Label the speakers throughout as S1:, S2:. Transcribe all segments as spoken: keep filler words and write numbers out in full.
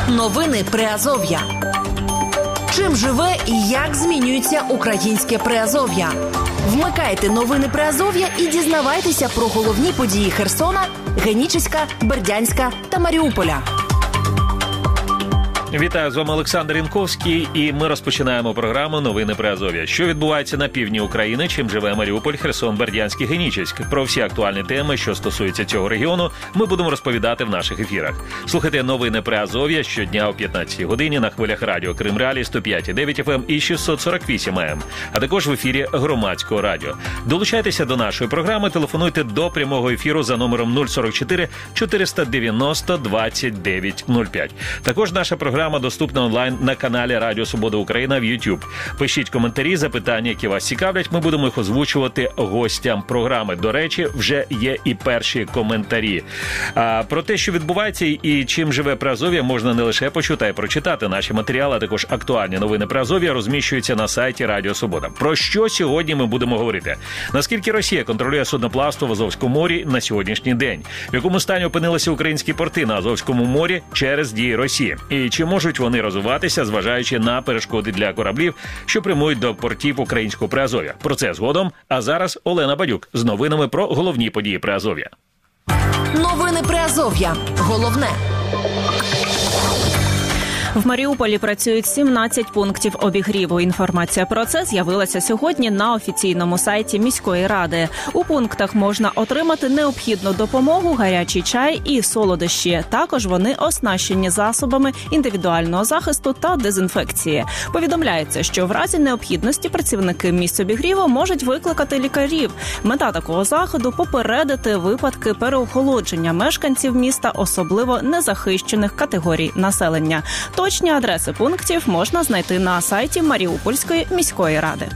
S1: Новини Приазов'я. Чим живе і як змінюється українське Приазов'я? Вмикайте новини Приазов'я і дізнавайтеся про головні події Херсона, Генічеська, Бердянська та Маріуполя.
S2: Вітаю, з вами Олександр Янковський, і ми розпочинаємо програму «Новини Приазов'я». Що відбувається на півдні України, чим живе Маріуполь, Херсон, Бердянськ і Генічеськ. Про всі актуальні теми, що стосуються цього регіону, ми будемо розповідати в наших ефірах. Слухайте «Новини Приазов'я» щодня о п'ятнадцятій годині на хвилях радіо Крим Реалії сто п'ять і дев'ять еф ем і шістсот сорок вісім ей ем, а також в ефірі Громадського радіо. Долучайтеся до нашої програми, телефонуйте до прямого ефіру за номером нуль сорок чотири чотириста дев'яносто двадцять дев'ять нуль п'ять. Також наша програма доступна онлайн на каналі Радіо Свобода Україна в YouTube. Пишіть коментарі, запитання, які вас цікавлять. Ми будемо їх озвучувати гостям програми. До речі, вже є і перші коментарі. А, про те, що відбувається і чим живе Приазов'я, можна не лише почути, а й прочитати. Наші матеріали, а також актуальні новини Приазов'я розміщуються на сайті Радіо Свобода. Про що сьогодні ми будемо говорити? Наскільки Росія контролює судноплавство в Азовському морі на сьогоднішній день? В якому стані опинилися українські порти на Азовському морі через дії Росії? І чи можуть вони розвиватися, зважаючи на перешкоди для кораблів, що прямують до портів українського Приазов'я? Про це згодом. А зараз Олена Бадюк з новинами про головні події Приазов'я.
S1: Новини Приазов'я. Головне.
S3: В Маріуполі працюють сімнадцять пунктів обігріву. Інформація про це з'явилася сьогодні на офіційному сайті міської ради. У пунктах можна отримати необхідну допомогу, гарячий чай і солодощі. Також вони оснащені засобами індивідуального захисту та дезінфекції. Повідомляється, що в разі необхідності працівники місць обігріву можуть викликати лікарів. Мета такого заходу – попередити випадки переохолодження мешканців міста, особливо незахищених категорій населення. Точні адреси пунктів можна знайти на сайті Маріупольської міської ради.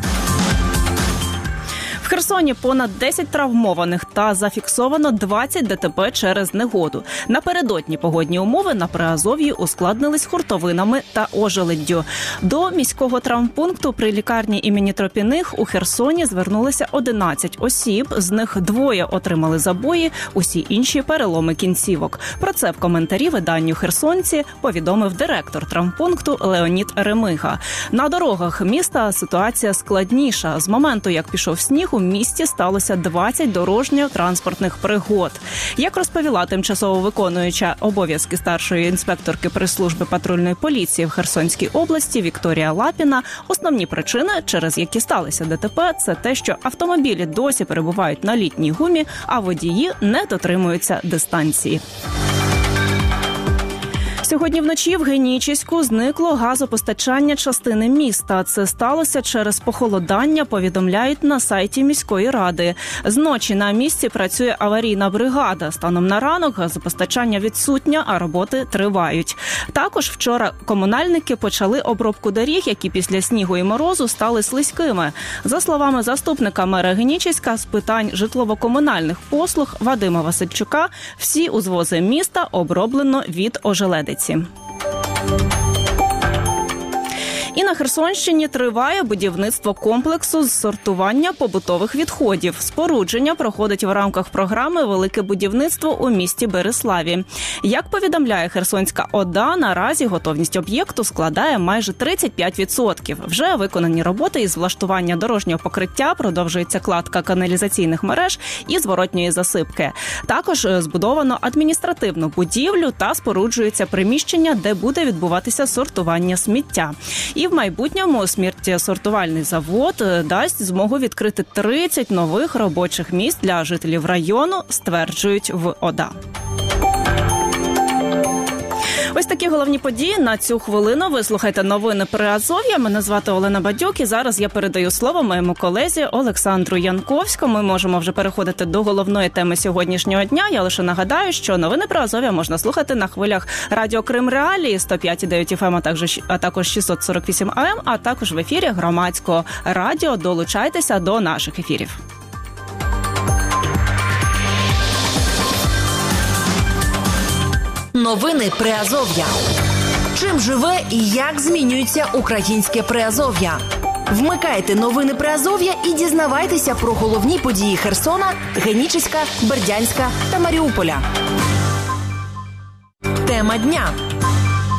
S3: В Херсоні понад десять травмованих та зафіксовано двадцять де те пе через негоду. Напередодні погодні умови на Приазов'ї ускладнились хуртовинами та ожеледдю. До міського травмпункту при лікарні імені Тропіних у Херсоні звернулися одинадцять осіб, з них двоє отримали забої, усі інші – переломи кінцівок. Про це в коментарі виданню «Херсонці» повідомив директор травмпункту Леонід Ремига. На дорогах міста ситуація складніша. З моменту, як пішов сніг, у місті сталося двадцять дорожньо-транспортних пригод. Як розповіла тимчасово виконуюча обов'язки старшої інспекторки прес-служби патрульної поліції в Херсонській області Вікторія Лапіна, основні причини, через які сталися де те пе, це те, що автомобілі досі перебувають на літній гумі, а водії не дотримуються дистанції. Сьогодні вночі в Генічеську зникло газопостачання частини міста. Це сталося через похолодання, повідомляють на сайті міської ради. Зночі на місці працює аварійна бригада. Станом на ранок газопостачання відсутнє, а роботи тривають. Також вчора комунальники почали обробку доріг, які після снігу і морозу стали слизькими. За словами заступника мера Генічеська з питань житлово-комунальних послуг Вадима Васильчука, всі узвози міста оброблено від ожеледиці. І на Херсонщині триває будівництво комплексу з сортування побутових відходів. Спорудження проходить в рамках програми «Велике будівництво» у місті Бериславі. Як повідомляє Херсонська ОДА, наразі готовність об'єкту складає майже тридцять п'ять відсотків. Вже виконані роботи із влаштування дорожнього покриття, продовжується кладка каналізаційних мереж і зворотньої засипки. Також збудовано адміністративну будівлю та споруджується приміщення, де буде відбуватися сортування сміття. І в майбутньому сміттєсортувальний завод дасть змогу відкрити тридцять нових робочих місць для жителів району, стверджують в ОДА. Ось такі головні події на цю хвилину. Ви слухаєте новини Приазов'я. Мене звати Олена Бадюк, і зараз я передаю слово моєму колезі Олександру Янковському. Ми можемо вже переходити до головної теми сьогоднішнього дня. Я лише нагадаю, що новини Приазов'я можна слухати на хвилях радіо Крим Реалії сто п'ять і дев'ять еф ем, а також, а також шістсот сорок вісім ей ем, а також в ефірі Громадського радіо. Долучайтеся до наших ефірів.
S1: Новини Приазов'я. Чим живе і як змінюється українське Приазов'я? Вмикайте новини Приазов'я і дізнавайтеся про головні події Херсона, Генічеська, Бердянська та Маріуполя. Тема дня.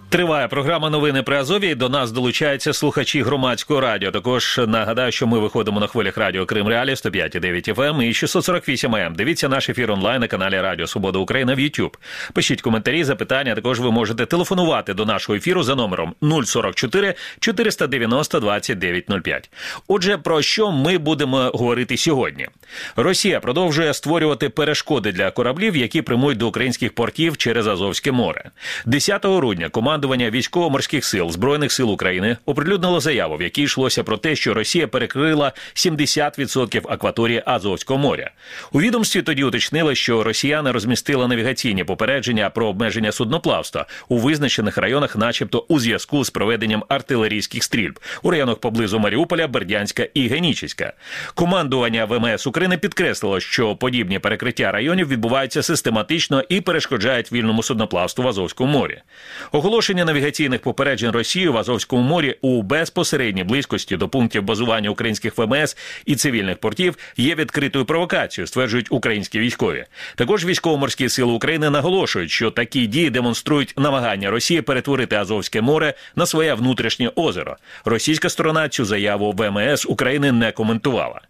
S2: Триває програма «Новини Приазов'я» і до нас долучаються слухачі громадського радіо. Також нагадаю, що ми виходимо на хвилях радіо Крим Реалії сто п'ять і дев'ять еф ем і шістсот сорок вісім ей ем. Дивіться наш ефір онлайн на каналі Радіо Свобода Україна в YouTube. Пишіть коментарі, запитання, також ви можете телефонувати до нашого ефіру за номером нуль сорок чотири чотириста дев'яносто двадцять дев'ять нуль п'ять. Отже, про що ми будемо говорити сьогодні? Росія продовжує створювати перешкоди для кораблів, які прямують до українських портів через Азовське море. десятого грудня команда Командування Військово-морських сил Збройних сил України оприлюднило заяву, в якій йшлося про те, що Росія перекрила сімдесят відсотків акваторії Азовського моря. У відомстві тоді уточнили, що росіяни розмістили навігаційні попередження про обмеження судноплавства у визначених районах, начебто у зв'язку з проведенням артилерійських стрільб у районах поблизу Маріуполя, Бердянська і Генічеська. Командування ве ем ес України підкреслило, що подібні перекриття районів відбуваються систематично і перешкоджають вільному судноплавству в Азовському морі. Оголошення навігаційних попереджень Росії в Азовському морі у безпосередній близькості до пунктів базування українських ве ем ес і цивільних портів є відкритою провокацією, стверджують українські військові. Також військово-морські сили України наголошують, що такі дії демонструють намагання Росії перетворити Азовське море на своє внутрішнє озеро. Російська сторона цю заяву ве ем ес України не коментувала.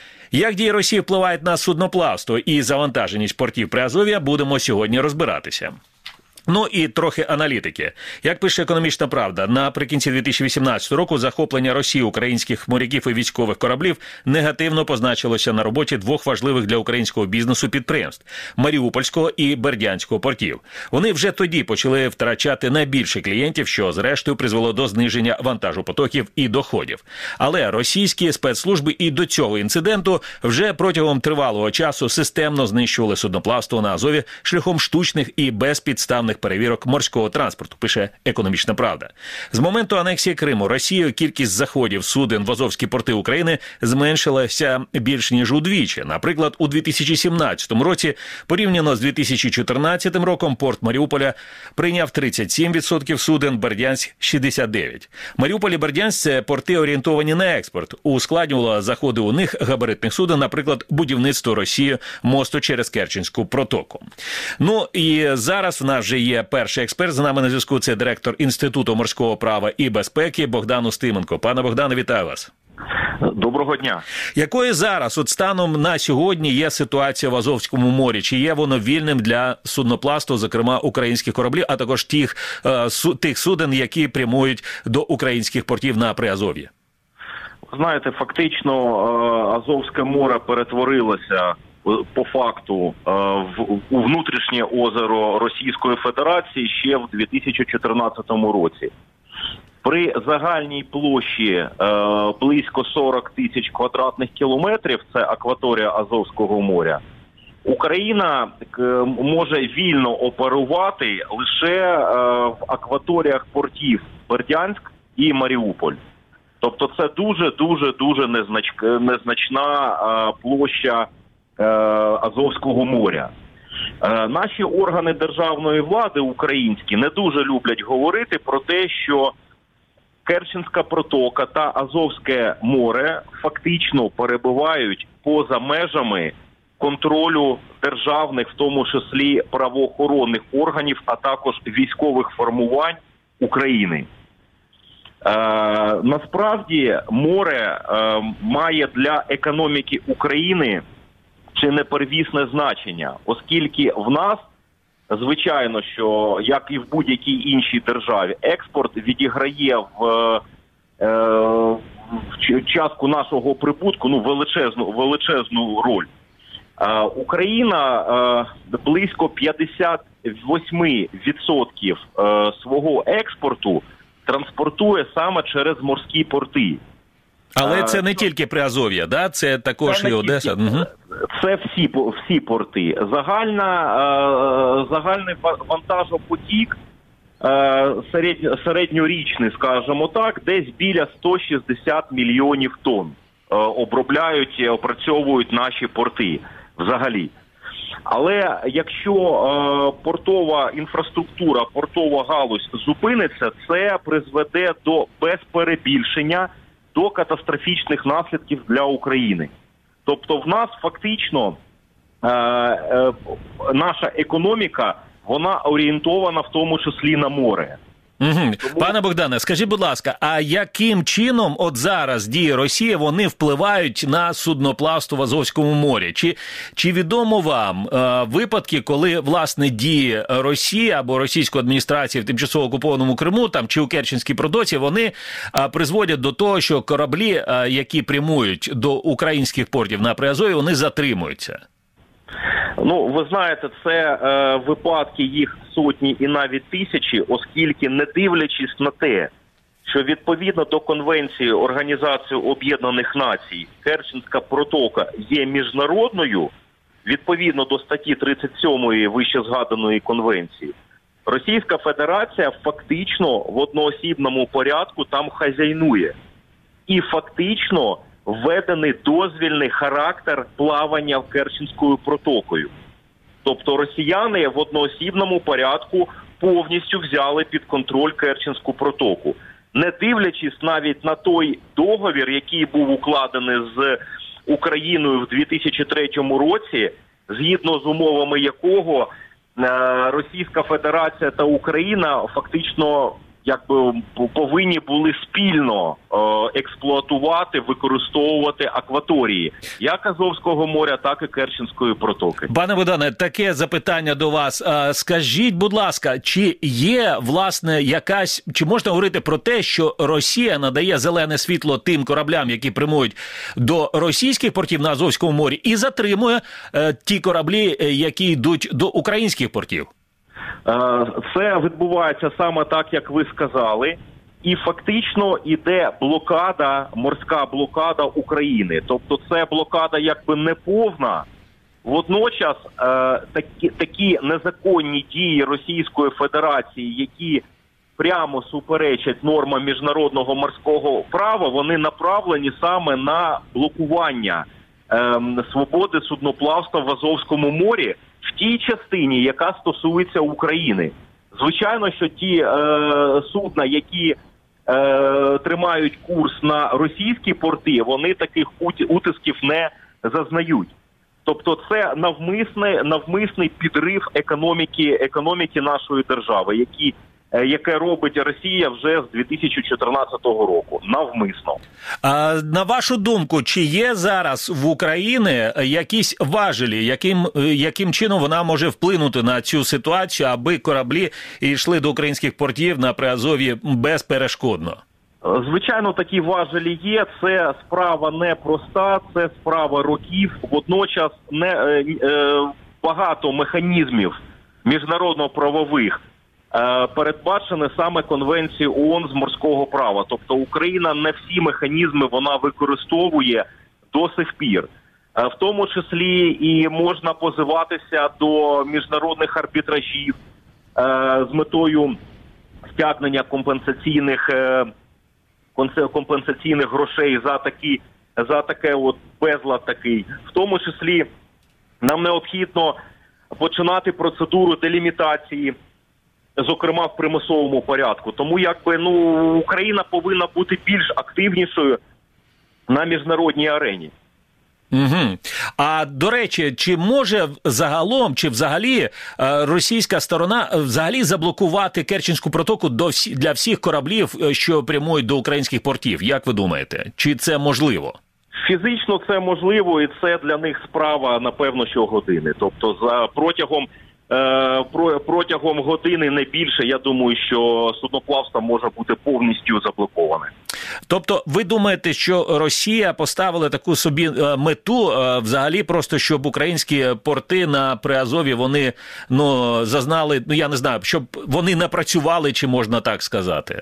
S2: Як дії Росії впливають на судноплавство і завантаженість портів Приазов'я, будемо сьогодні розбиратися. Ну і трохи аналітики. Як пише «Економічна правда», наприкінці дві тисячі вісімнадцятого року захоплення Росії українських моряків і військових кораблів негативно позначилося на роботі двох важливих для українського бізнесу підприємств – Маріупольського і Бердянського портів. Вони вже тоді почали втрачати найбільше клієнтів, що зрештою призвело до зниження вантажопотоків і доходів. Але російські спецслужби і до цього інциденту вже протягом тривалого часу системно знищували судноплавство на Азові шляхом штучних і безпідставних перевірок морського транспорту, пише «Економічна правда». З моменту анексії Криму Росією кількість заходів суден в Азовські порти України зменшилася більш ніж удвічі. Наприклад, у дві тисячі сімнадцятому році, порівняно з дві тисячі чотирнадцятим роком, порт Маріуполя прийняв тридцять сім відсотків суден, Бердянськ – шістдесят дев'ять відсотків. Маріуполь і Бердянськ – це порти, орієнтовані на експорт. Ускладнювало заходи у них габаритних суден, наприклад, будівництво Росії мосту через Керченську протоку. Ну і зараз в нас вже є перший експерт. З нами на зв'язку це директор Інституту морського права і безпеки Богдан Устименко. Пане Богдане, вітаю вас.
S4: Доброго дня.
S2: Якою зараз, от станом на сьогодні, є ситуація в Азовському морі? Чи є воно вільним для судноплавства, зокрема українських кораблів, а також тих, е, су, тих суден, які прямують до українських портів на Приазов'ї?
S4: Знаєте, фактично Азовське море перетворилося по факту в, у внутрішнє озеро Російської Федерації ще в дві тисячі чотирнадцятому році. При загальній площі е, близько сорок тисяч квадратних кілометрів, це акваторія Азовського моря, Україна так, може вільно оперувати лише е, в акваторіях портів Бердянськ і Маріуполь. Тобто це дуже-дуже-дуже незнач... незначна е, площа е, Азовського моря. Е, наші органи державної влади українські не дуже люблять говорити про те, що Керченська протока та Азовське море фактично перебувають поза межами контролю державних, в тому числі правоохоронних органів, а також військових формувань України. Е, насправді море е, має для економіки України чи не первісне значення, оскільки в нас, звичайно, що, як і в будь-якій іншій державі, експорт відіграє в, е, в частку нашого прибутку ну, величезну, величезну роль. Е, Україна е, близько п'ятдесят вісім відсотків е, свого експорту транспортує саме через морські порти.
S2: Але це не тільки Приазов'я, да? Це також це і Одеса. Угу.
S4: Це всі, всі порти. Загальна, е, загальний вантажопотік е, середньо, середньорічний, скажімо так, десь біля сто шістдесят мільйонів тонн е, обробляють, опрацьовують наші порти взагалі. Але якщо е, портова інфраструктура, портова галузь зупиниться, це призведе до, без перебільшення, до катастрофічних наслідків для України. Тобто в нас фактично е, е, наша економіка, вона орієнтована в тому числі на море.
S2: Угу.
S4: Тому...
S2: Пане Богдане, скажіть, будь ласка, а яким чином от зараз дії Росії, вони впливають на судноплавство в Азовському морі? Чи, чи відомо вам е, випадки, коли, власне, дії Росії або російської адміністрації в тимчасово окупованому Криму там, чи у Керченській протоці, вони е, призводять до того, що кораблі, е, які прямують до українських портів на Приазов'ї, вони затримуються?
S4: Ну, ви знаєте, це е, випадки їх сотні і навіть тисячі, оскільки, не дивлячись на те, що відповідно до Конвенції Організації Об'єднаних Націй Керченська протока є міжнародною, відповідно до статті тридцять сьомої вище згаданої конвенції, Російська Федерація фактично в одноосібному порядку там хазяйнує. І фактично введений дозвільний характер плавання Керченською протокою. Тобто росіяни в одноосібному порядку повністю взяли під контроль Керченську протоку. Не дивлячись навіть на той договір, який був укладений з Україною в дві тисячі третьому році, згідно з умовами якого Російська Федерація та Україна фактично якби повинні були спільно е, експлуатувати, використовувати акваторії як Азовського моря, так і Керченської протоки.
S2: Пане Богдане, таке запитання до вас. Скажіть, будь ласка, чи є, власне, якась, чи можна говорити про те, що Росія надає зелене світло тим кораблям, які прямують до російських портів на Азовському морі, і затримує е, ті кораблі, які йдуть до українських портів?
S4: Це відбувається саме так, як ви сказали, і фактично іде блокада, морська блокада України. Тобто це блокада якби не повна. Водночас е, такі, такі незаконні дії Російської Федерації, які прямо суперечать нормам міжнародного морського права, вони направлені саме на блокування е, свободи судноплавства в Азовському морі, в тій частині, яка стосується України. Звичайно, що ті е, судна, які е, тримають курс на російські порти, вони таких утисків не зазнають. Тобто це навмисний, навмисний підрив економіки, економіки нашої держави, які, е, яке робить Росія вже з дві тисячі чотирнадцятого року. Навмисно.
S2: А на вашу думку, чи є зараз в Україні якісь важелі, яким, яким чином вона може вплинути на цю ситуацію, аби кораблі йшли до українських портів на Приазов'ї безперешкодно?
S4: Звичайно, такі важелі є. Це справа непроста, це справа років. Водночас не, е, е, багато механізмів міжнародно-правових передбачені саме Конвенцією ООН з морського права. Тобто Україна не всі механізми вона використовує до сих пір. В тому числі і можна позиватися до міжнародних арбітражів з метою стягнення компенсаційних, компенсаційних грошей за такі, за таке от безлад такий. В тому числі нам необхідно починати процедуру делімітації, зокрема в примусовому порядку. Тому якби ну Україна повинна бути більш активнішою на міжнародній арені.
S2: Угу. А, до речі, чи може загалом, чи взагалі російська сторона взагалі заблокувати Керченську протоку до всі, для всіх кораблів, що прямують до українських портів? Як ви думаєте? Чи це можливо?
S4: Фізично це можливо, і це для них справа, напевно, що години. Тобто за протягом протягом години, не більше, я думаю, що судноплавство може бути повністю заблоковане.
S2: Тобто ви думаєте, що Росія поставила таку собі мету взагалі просто, щоб українські порти на Приазов'ї, вони ну, зазнали, ну я не знаю, щоб вони не працювали, чи можна так сказати?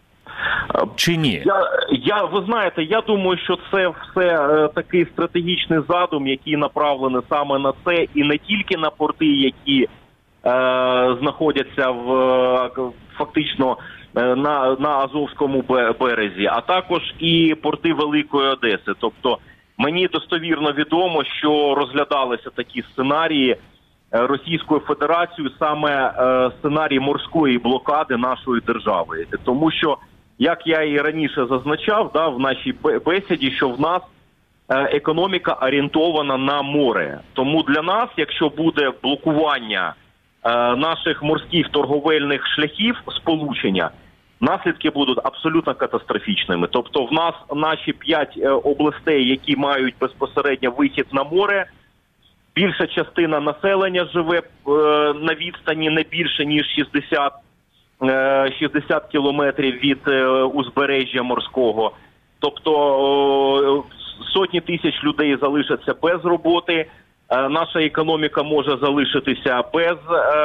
S2: Чи ні?
S4: Я, я, ви знаєте, я думаю, що це все е, такий стратегічний задум, який направлений саме на це, і не тільки на порти, які е, знаходяться в е, фактично е, на, на Азовському березі, а також і порти Великої Одеси. Тобто мені достовірно відомо, що розглядалися такі сценарії Російською Федерацією, саме е, сценарій морської блокади нашої держави. Тому що, як я і раніше зазначав, да, в нашій бесіді, що в нас економіка орієнтована на море. Тому для нас, якщо буде блокування е, наших морських торговельних шляхів сполучення, наслідки будуть абсолютно катастрофічними. Тобто в нас наші п'ять областей, які мають безпосередньо вихід на море, більша частина населення живе на відстані не більше, ніж шістдесят кілометрів від узбережжя морського. Тобто сотні тисяч людей залишаться без роботи, наша економіка може залишитися без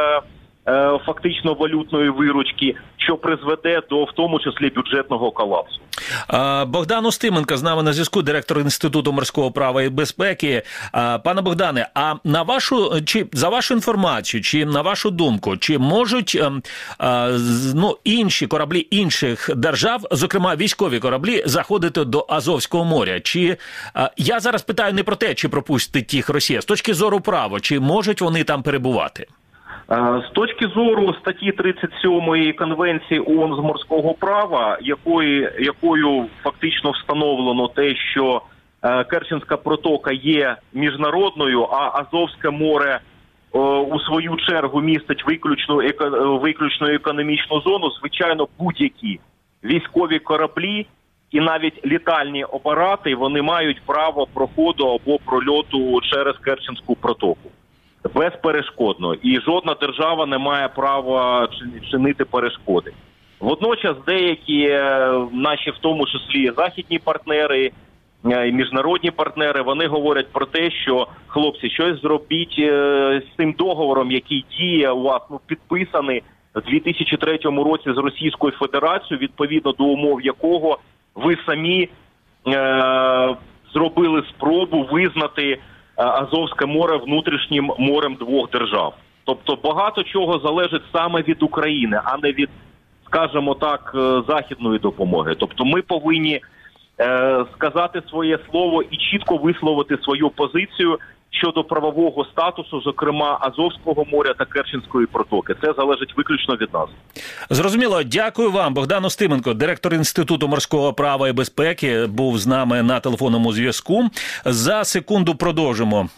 S4: фактично валютної виручки, що призведе до, в тому числі, бюджетного колапсу.
S2: Богдан Устименко з нами на зв'язку, директор Інституту морського права і безпеки. Пане Богдане, а на вашу, чи за вашу інформацію, чи на вашу думку, чи можуть ну, інші кораблі інших держав, зокрема військові кораблі, заходити до Азовського моря? Чи я зараз питаю не про те, чи пропустить їх Росія, з точки зору права, чи можуть вони там перебувати?
S4: З точки зору статті тридцять сьомої Конвенції ООН з морського права, якою, якою фактично встановлено те, що е, Керченська протока є міжнародною, а Азовське море е, у свою чергу містить виключну, еко, виключну економічну зону, звичайно, будь-які військові кораблі і навіть літальні апарати, вони мають право проходу або прольоту через Керченську протоку. Безперешкодно. І жодна держава не має права чинити перешкоди. Водночас деякі наші, в тому числі західні партнери і міжнародні партнери, вони говорять про те, що, хлопці, щось зробіть з цим договором, який діє у вас, ну, підписаний в дві тисячі третьому році з Російською Федерацією, відповідно до умов якого ви самі е- зробили спробу визнати Азовське море внутрішнім морем двох держав. Тобто багато чого залежить саме від України, а не від, скажімо так, західної допомоги. Тобто ми повинні е, сказати своє слово і чітко висловити свою позицію щодо правового статусу, зокрема Азовського моря та Керченської протоки. Це залежить виключно від нас.
S2: Зрозуміло. Дякую вам. Богдан Устименко, директор Інституту морського права і безпеки, був з нами на телефонному зв'язку. За секунду продовжимо.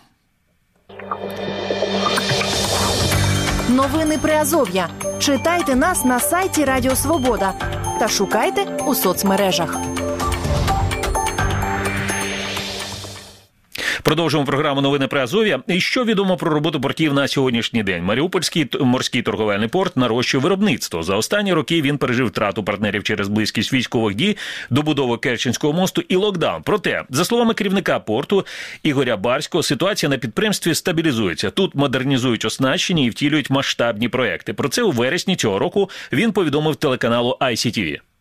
S1: Новини Приазов'я. Читайте нас на сайті Радіо Свобода та шукайте у соцмережах.
S2: Продовжуємо програму «Новини Приазов'я». І що відомо про роботу портів на сьогоднішній день? Маріупольський морський торговельний порт нарощує виробництво. За останні роки він пережив втрату партнерів через близькість військових дій, добудову Керченського мосту і локдаун. Проте, за словами керівника порту Ігоря Барського, ситуація на підприємстві стабілізується. Тут модернізують оснащення і втілюють масштабні проекти. Про це у вересні цього року він повідомив телеканалу ай сі ті ві.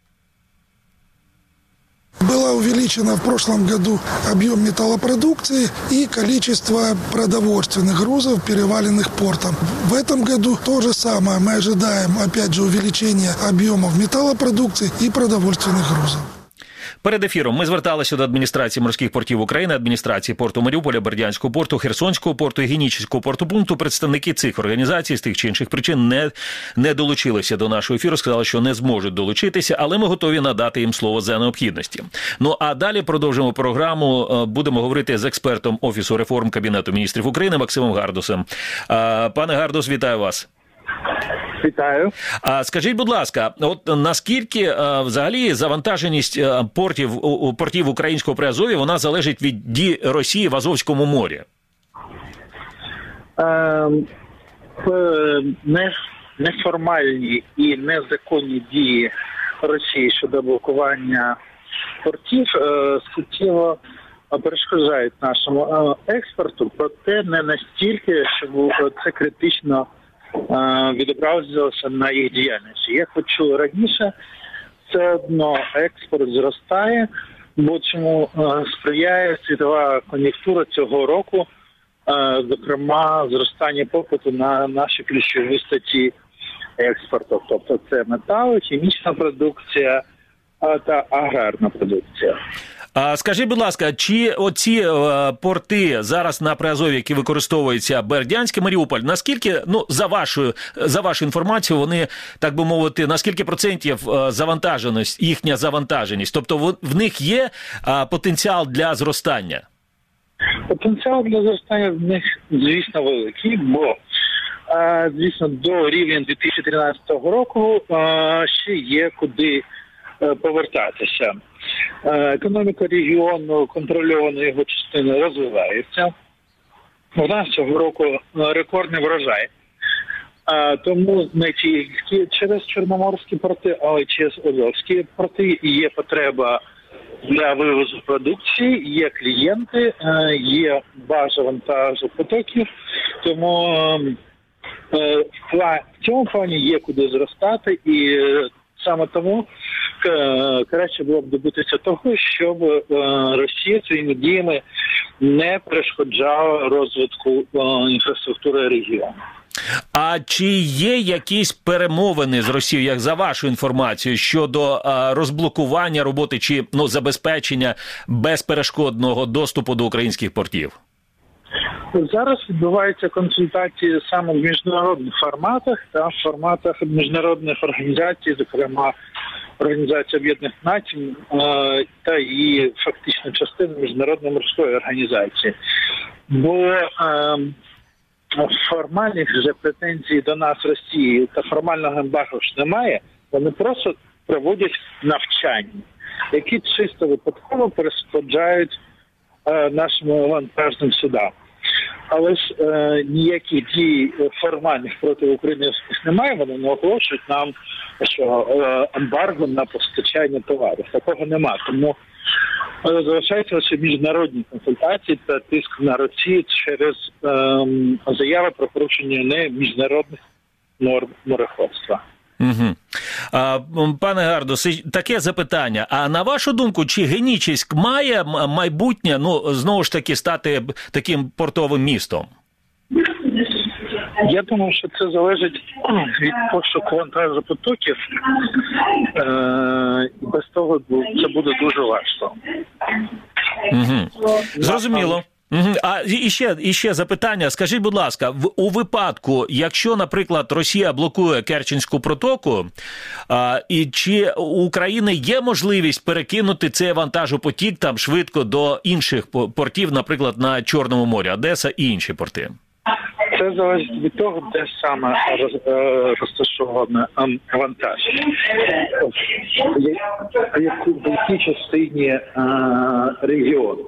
S5: Было увеличено в прошлом году объем металлопродукции и количество продовольственных грузов, переваленных портом. В этом году то же самое. Мы ожидаем, опять же, увеличения объемов металлопродукции и продовольственных грузов.
S2: Перед ефіром ми зверталися до адміністрації морських портів України, адміністрації порту Маріуполя, Бердянського порту, Херсонського порту і Генічеського порту-пункту. Представники цих організацій з тих чи інших причин не, не долучилися до нашого ефіру, сказали, що не зможуть долучитися, але ми готові надати їм слово за необхідності. Ну а далі продовжимо програму. Будемо говорити з експертом Офісу реформ Кабінету міністрів України Максимом Гардусом. Пане Гардус, вітаю вас.
S6: Вітаю.
S2: А скажіть, будь ласка, от наскільки а, взагалі завантаженість а, портів у портів українського Приазов'я, вона залежить від дій Росії в Азовському морі?
S6: Е, не, неформальні і незаконні дії Росії щодо блокування портів е, суттєво перешкоджають нашому е, експорту, проте не настільки, щоб це критично відобразилося на їх діяльності. Як ви чули раніше, все одно експорт зростає, бо чому сприяє світова кон'юнктура цього року, зокрема зростання попиту на наші ключові статті експорту. Тобто це метал, хімічна продукція та аграрна продукція.
S2: А скажіть, будь ласка, чи оці е, порти зараз на Приазов'ї, які використовуються Бердянське, Маріуполь, наскільки, ну, за вашою, за вашу інформацію, вони, так би мовити, на скільки процентів е, завантаженість, їхня завантаженість? Тобто в, в них є е, потенціал для зростання?
S6: Потенціал для зростання в них, звісно, великий, бо звісно, до рівня дві тисячі тринадцятого року ще є куди повертатися. Економіка регіону, контрольована його частина, розвивається. У нас цього року рекордний врожай. Тому не тільки через Чорноморські порти, але й через Азовські порти є потреба для вивозу продукції, є клієнти, є база вантажопотоків, тому в цьому плані є куди зростати, і саме тому краще було б добитися того, щоб Росія своїми діями не перешкоджала розвитку інфраструктури регіону.
S2: А чи є якісь перемовини з Росією, як за вашу інформацію, щодо а, розблокування роботи чи ну, забезпечення безперешкодного доступу до українських портів?
S6: Зараз відбуваються консультації саме в міжнародних форматах та в форматах міжнародних організацій, зокрема Організація Об'єднаних Націй та її фактично частини Міжнародної морської організації. Бо формальних же претензій до нас Росії та формального ембарго ж немає, вони просто проводять навчання, які чисто випадково перешкоджають е, нашим вантажним судам. Але ж е, ніяких дій формальних проти України немає, вони не оголошують нам, що е, ембарго на постачання товарів. Такого немає. Тому е, залишаються лише міжнародні консультації та тиск на Росію через е, заяви про порушення не міжнародних норм мореходства.
S2: Угу. А, пане Гардо, таке запитання. А на вашу думку, чи Генічеськ має майбутнє, ну, знову ж таки, стати таким портовим містом?
S6: Я думаю, що це залежить від пошуку вантажопотоків. Е, і без того це буде дуже важко.
S2: Угу. Зрозуміло. Угу. А і ще, і ще запитання. Скажіть, будь ласка, в, у випадку, якщо, наприклад, Росія блокує Керченську протоку, а, і чи у України є можливість перекинути цей вантажопотік там швидко до інших портів, наприклад, на Чорному морі, Одеса і інші порти?
S6: Це залежить від того, де саме розташований вантаж. В якій частині регіону.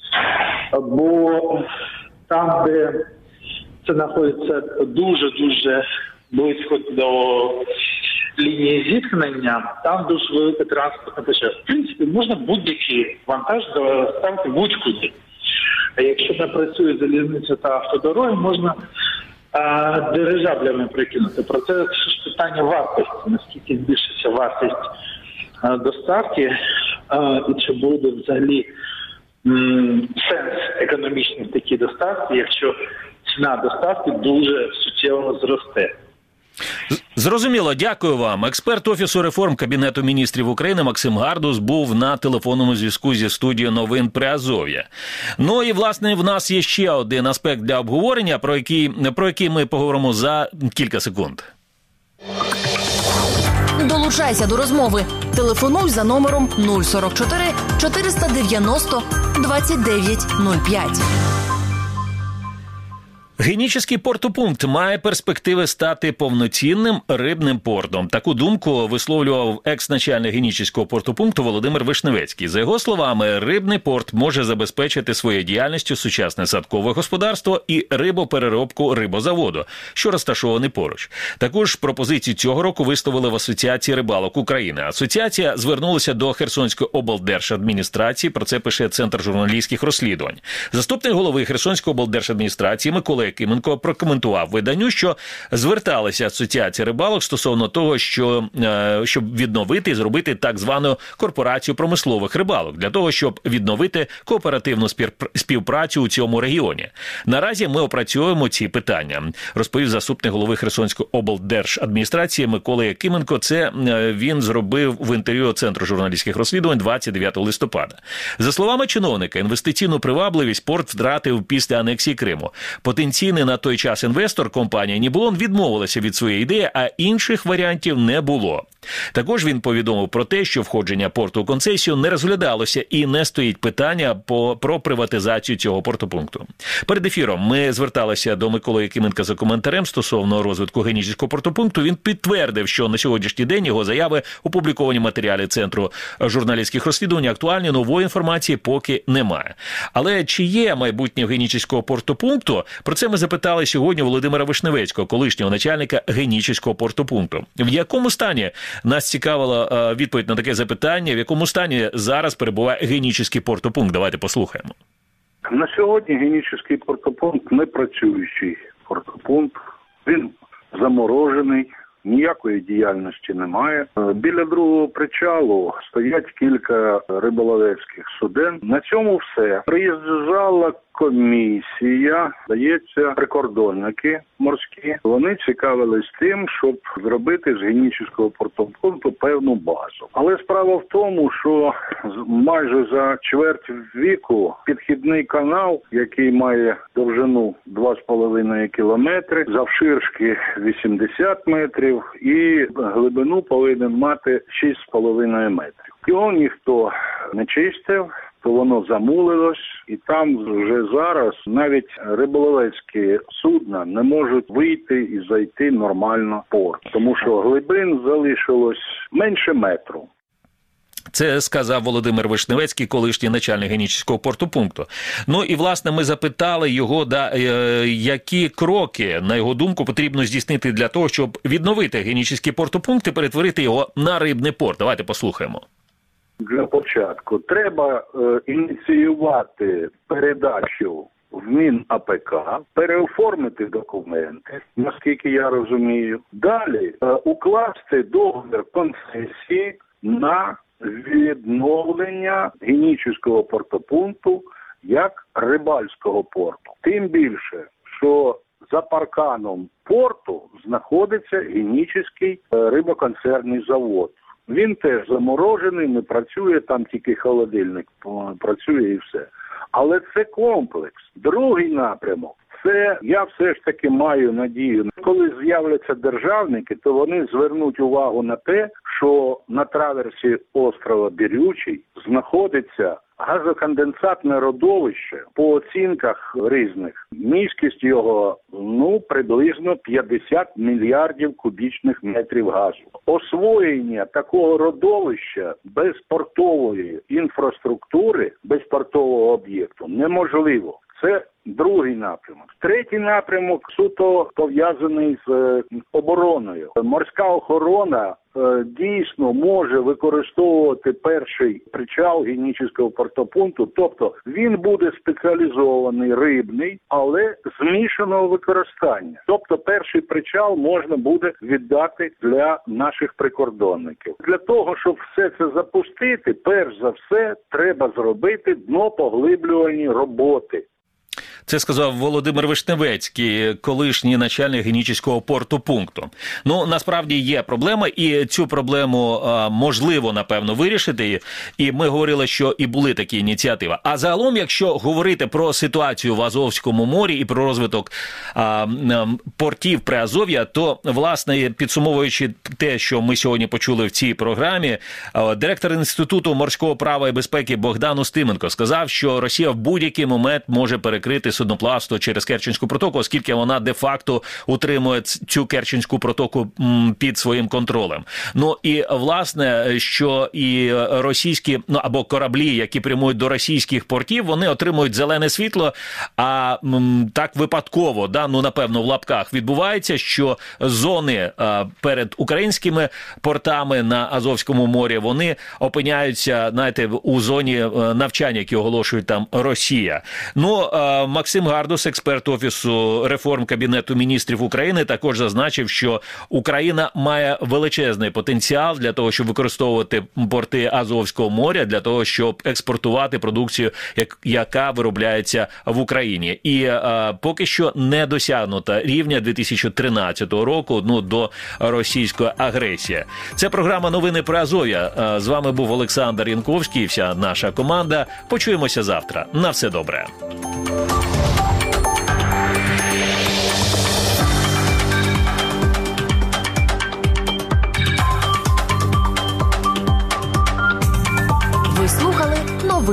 S6: Бо там, де це знаходиться дуже-дуже близько до лінії зіткнення, там дуже велика транспортна печера. В принципі, можна будь-який вантаж доставити будь-куди. А якщо не працює залізниця та автодороги, можна а, дирижаблями прикинути. Проте це ж питання вартості. Наскільки збільшиться вартість а, доставки а, і чи буде взагалі м, сенс економічний в такій доставці, якщо ціна доставки дуже суттєво зросте.
S2: Зрозуміло, дякую вам. Експерт Офісу реформ Кабінету міністрів України Максим Гардус був на телефонному зв'язку зі студією новин Приазов'я. Ну і, власне, в нас є ще один аспект для обговорення, про який, про який ми поговоримо за кілька секунд.
S1: Долучайся до розмови. Телефонуй за номером нуль сорок чотири чотириста дев'яносто двадцять дев'ять нуль п'ять.
S2: Генічеський портопункт має перспективи стати повноцінним рибним портом. Таку думку висловлював екс-начальник Генічеського портопункту Володимир Вишневецький. За його словами, рибний порт може забезпечити своєю діяльністю сучасне садкове господарство і рибопереробку рибозаводу, що розташований поруч. Також пропозицію цього року виставили в Асоціації рибалок України. Асоціація звернулася до Херсонської облдержадміністрації, про це пише Центр журналістських розслідувань. Заступник голови Херсонської облдержадміністрації Микола Якименко прокоментував виданню, що зверталася Асоціація рибалок стосовно того, що, щоб відновити і зробити так звану корпорацію промислових рибалок, для того, щоб відновити кооперативну співпрацю у цьому регіоні. Наразі ми опрацьовуємо ці питання, розповів заступник голови Херсонської облдержадміністрації Микола Якименко. Це він зробив в інтерв'ю Центру журналістських розслідувань двадцять дев'ятого листопада. За словами чиновника, інвестиційну привабливість порт втратив після анексії Криму. Потенційний на той час інвестор компанія Нібулон відмовилася від своєї ідеї, а інших варіантів не було. Також він повідомив про те, що входження порту у концесію не розглядалося і не стоїть питання по, про приватизацію цього портопункту. Перед ефіром ми зверталися до Миколи Якименка за коментарем стосовно розвитку Генічеського портопункту. Він підтвердив, що на сьогоднішній день його заяви, опубліковані матеріалі Центру журналістських розслідувань, актуальні, нової інформації поки немає. Але чи є майбутнє Генічеського портопункту? Про це ми запитали сьогодні Володимира Вишневецького, колишнього начальника Генічеського портопункту. В якому стані, нас цікавила відповідь на таке запитання, в якому стані зараз перебуває Генічеський портопункт? Давайте послухаємо.
S7: На сьогодні Генічеський портопункт не працюючий портопункт. Він заморожений, ніякої діяльності немає. Біля другого причалу стоять кілька риболовецьких суден. На цьому все. Приїжджала комісія, здається, прикордонники морські. Вони цікавились тим, щоб зробити з Генічеського портопункту певну базу. Але справа в тому, що майже за чверть віку підхідний канал, який має довжину два з половиною кілометри, завширшки вісімдесят метрів і глибину повинен мати шість з половиною метрів. Його ніхто не чистив, то воно замулилось, і там вже зараз навіть риболовецькі судна не можуть вийти і зайти нормально в порт, тому що глибин залишилось менше метру.
S2: Це сказав Володимир Вишневецький, колишній начальник Генічеського портопункту. Ну і, власне, ми запитали його, да, які кроки, на його думку, потрібно здійснити для того, щоб відновити Генічеський портопункт і перетворити його на рибний порт. Давайте послухаємо.
S7: Для початку треба е, ініціювати передачу в МінАПК, переоформити документи, наскільки я розумію. Далі е, укласти договір концесії на відновлення Генічеського портопункту як рибальського порту. Тим більше, що за парканом порту знаходиться Генічеський е, рибоконсервний завод. Він теж заморожений, не працює, там тільки холодильник працює і все. Але це комплекс. Другий напрямок – це я все ж таки маю надію. Коли з'являться державники, то вони звернуть увагу на те, що на траверсі острова Бірючий знаходиться газоконденсатне родовище, по оцінках різних. Міськість його, ну, приблизно п'ятдесят мільярдів кубічних метрів газу. Освоєння такого родовища без портової інфраструктури, без портового об'єкту неможливо. Це другий напрямок. Третій напрямок суто пов'язаний з обороною. Морська охорона е, дійсно може використовувати перший причал Генічеського портопункту, тобто він буде спеціалізований, рибний, але змішаного використання. Тобто перший причал можна буде віддати для наших прикордонників. Для того, щоб все це запустити, перш за все треба зробити днопоглиблювальні роботи.
S2: Це сказав Володимир Вишневецький, колишній начальник Генічеського портопункту. Ну, насправді є проблема, і цю проблему а, можливо, напевно, вирішити. І ми говорили, що і були такі ініціативи. А загалом, якщо говорити про ситуацію в Азовському морі і про розвиток а, портів Приазов'я, то, власне, підсумовуючи те, що ми сьогодні почули в цій програмі, а, директор Інституту морського права і безпеки Богдан Устименко сказав, що Росія в будь-який момент може перекрити судноплавство через Керченську протоку, оскільки вона де-факто утримує цю Керченську протоку під своїм контролем. Ну і, власне, що і російські, ну, або кораблі, які прямують до російських портів, вони отримують зелене світло, а м, так випадково, да, ну, напевно, в лапках відбувається, що зони а, перед українськими портами на Азовському морі, вони опиняються, знаєте, у зоні навчання, які оголошують там Росія. Ну, а, Максим Гардус, експерт Офісу реформ Кабінету міністрів України, також зазначив, що Україна має величезний потенціал для того, щоб використовувати порти Азовського моря, для того, щоб експортувати продукцію, яка виробляється в Україні. І а, поки що не досягнута рівня дві тисячі тринадцятого року, ну, до російської агресії. Це програма «Новини Приазов'я». З вами був Олександр Янковський і вся наша команда. Почуємося завтра. На все добре.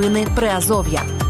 S1: новини Приазов'я.